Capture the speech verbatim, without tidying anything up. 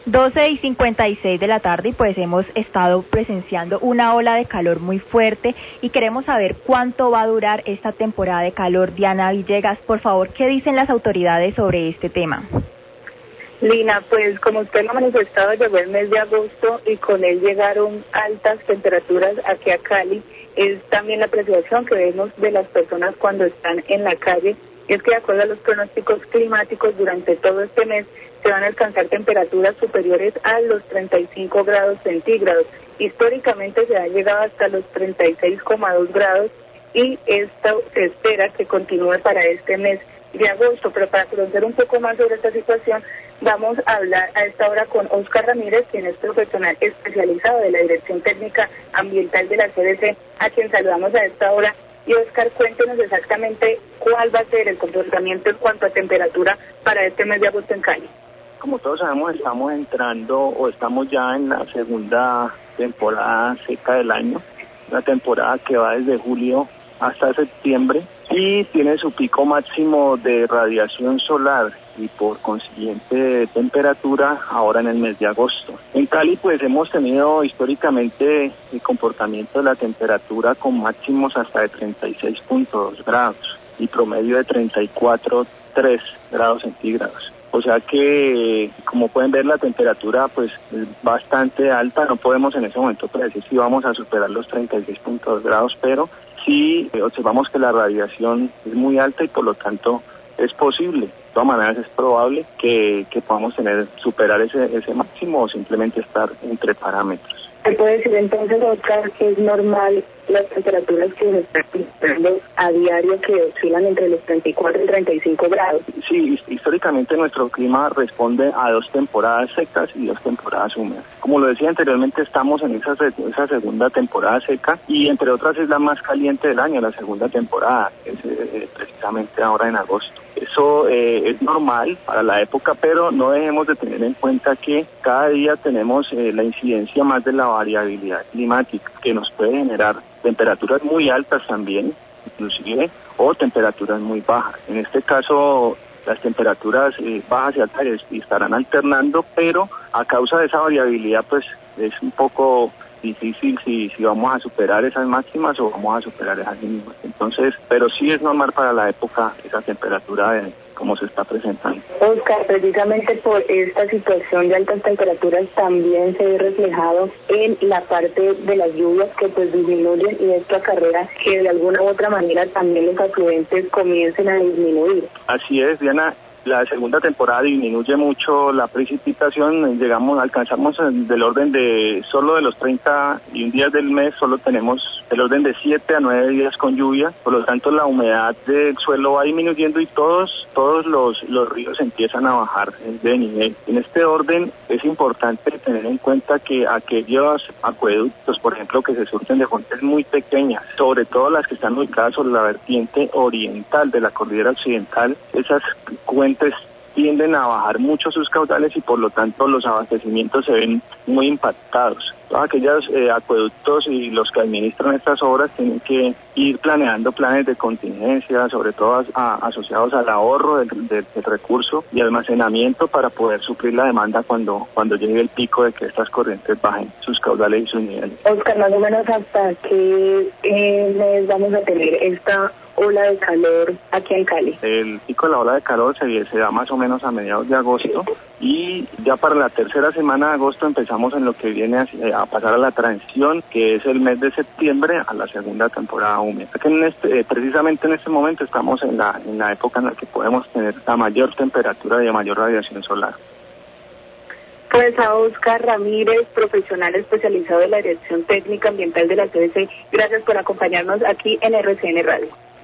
doce y cincuenta y seis de la tarde y pues hemos estado presenciando una ola de calor muy fuerte y queremos saber cuánto va a durar esta temporada de calor. Diana Villegas, por favor, ¿qué dicen las autoridades sobre este tema? Lina, pues como usted lo ha manifestado, llegó el mes de agosto y con él llegaron altas temperaturas aquí a Cali. Es también la apreciación que vemos de las personas cuando están en la calle. Es que de acuerdo a los pronósticos climáticos, durante todo este mes se van a alcanzar temperaturas superiores a los treinta y cinco grados centígrados. Históricamente se han llegado hasta los treinta y seis coma dos grados y esto se espera que continúe para este mes de agosto. Pero para conocer un poco más sobre esta situación, vamos a hablar a esta hora con Óscar Ramírez, quien es profesional especializado de la Dirección Técnica Ambiental de la C D C, a quien saludamos a esta hora. Y Óscar, cuéntenos exactamente cuál va a ser el comportamiento en cuanto a temperatura para este mes de agosto en Cali. Como todos sabemos, estamos entrando o estamos ya en la segunda temporada seca del año, una temporada que va desde julio hasta septiembre y tiene su pico máximo de radiación solar y por consiguiente de temperatura ahora en el mes de agosto. En Cali pues hemos tenido históricamente el comportamiento de la temperatura con máximos hasta de treinta y seis punto dos grados y promedio de treinta y cuatro punto tres grados centígrados. O sea que, como pueden ver, la temperatura pues es bastante alta. No podemos en ese momento predecir si vamos a superar los treinta y seis punto dos grados, pero sí eh, observamos que la radiación es muy alta y por lo tanto es posible. De todas maneras es probable que, que podamos tener superar ese, ese máximo o simplemente estar entre parámetros. ¿Se puede decir entonces, Óscar, que es normal las temperaturas que se están registrando a diario que oscilan entre los treinta y cuatro y treinta y cinco grados? Sí, históricamente nuestro clima responde a dos temporadas secas y dos temporadas húmedas. Como lo decía anteriormente, estamos en esa, esa segunda temporada seca y entre otras es la más caliente del año, la segunda temporada, es eh, precisamente ahora en agosto. Eso eh, es normal para la época, pero no dejemos de tener en cuenta que cada día tenemos eh, la incidencia más de la variabilidad climática que nos puede generar temperaturas muy altas también, inclusive, o temperaturas muy bajas. En este caso, las temperaturas eh, bajas y altas estarán alternando, pero a causa de esa variabilidad, pues es un poco difícil si, si vamos a superar esas máximas o vamos a superar esas mínimas. Entonces, pero sí es normal para la época esa temperatura de cómo se está presentando. Óscar, precisamente por esta situación de altas temperaturas también se ve reflejado en la parte de las lluvias que pues disminuyen y esto acarrea que de alguna u otra manera también los afluentes comiencen a disminuir. Así es, Diana. La segunda temporada disminuye mucho la precipitación, llegamos, alcanzamos del orden de, solo de los treinta y un días del mes, solo tenemos el orden de siete a nueve días con lluvia, por lo tanto la humedad del suelo va disminuyendo y todos, todos los, los ríos empiezan a bajar de nivel. En este orden es importante tener en cuenta que aquellos acueductos, por ejemplo, que se surten de fuentes muy pequeñas, sobre todo las que están ubicadas sobre la vertiente oriental de la cordillera occidental, esas cuentas tienden a bajar mucho sus caudales y por lo tanto los abastecimientos se ven muy impactados. Todos aquellos eh, acueductos y los que administran estas obras tienen que ir planeando planes de contingencia, sobre todo a, a, asociados al ahorro del, del, del recurso y almacenamiento para poder suplir la demanda cuando, cuando llegue el pico de que estas corrientes bajen sus caudales y sus niveles. Óscar, más o menos hasta qué eh, mes vamos a tener esta ola de calor aquí en Cali. El pico de la ola de calor se, se da más o menos a mediados de agosto y ya para la tercera semana de agosto empezamos en lo que viene a, a pasar a la transición, que es el mes de septiembre a la segunda temporada húmeda. Que en este, eh, precisamente en este momento estamos en la, en la época en la que podemos tener la mayor temperatura y la mayor radiación solar. Pues a Óscar Ramírez, profesional especializado de la Dirección Técnica Ambiental de la C D C, gracias por acompañarnos aquí en R C N Radio.